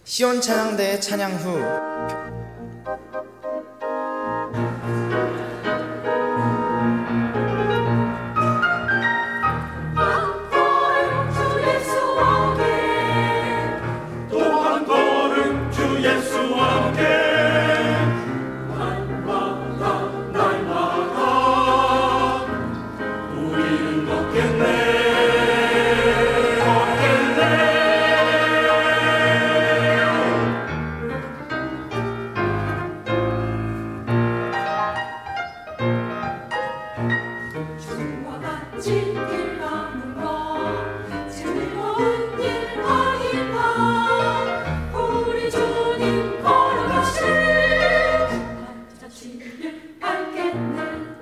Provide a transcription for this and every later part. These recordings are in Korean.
시온 찬양대 찬양 후 주와 같이 길 가는 것 즐거운 일 아닌가. 우리 주님 걸어가신 발자취를 밟겠네.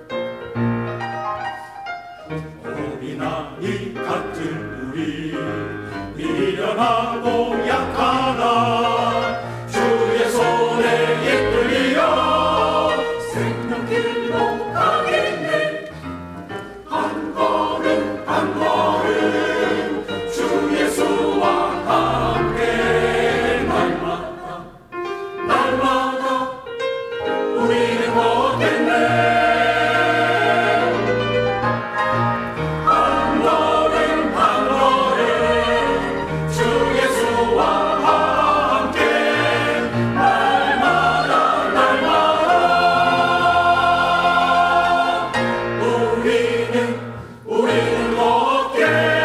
어린아이 같은 우리 미련하고 약하나 주의 손에 이끌려 생명길로 가겠네. 한 걸음 한 걸음 주 예수와 함께 날마다 날마다 우리는 걷겠네. 한 걸음 한 걸음 주 예수와 함께 날마다 날마다 우리는 걷겠네.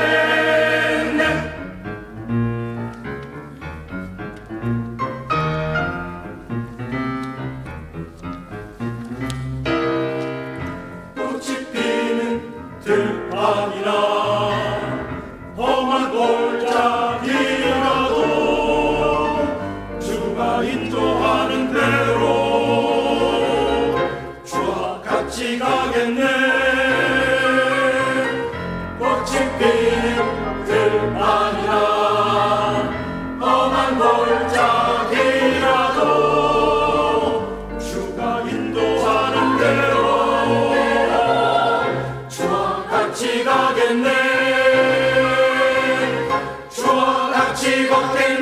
꽃이 피는 들판이나 험한 골짜기라도 주가 인도하는 대로 주와 같이 가겠네. 꽃이 피는 들판이나 험한 골짜기라도 주가 인도하는 대로 주와 같이 가겠네. 주와 같이 걷겠네.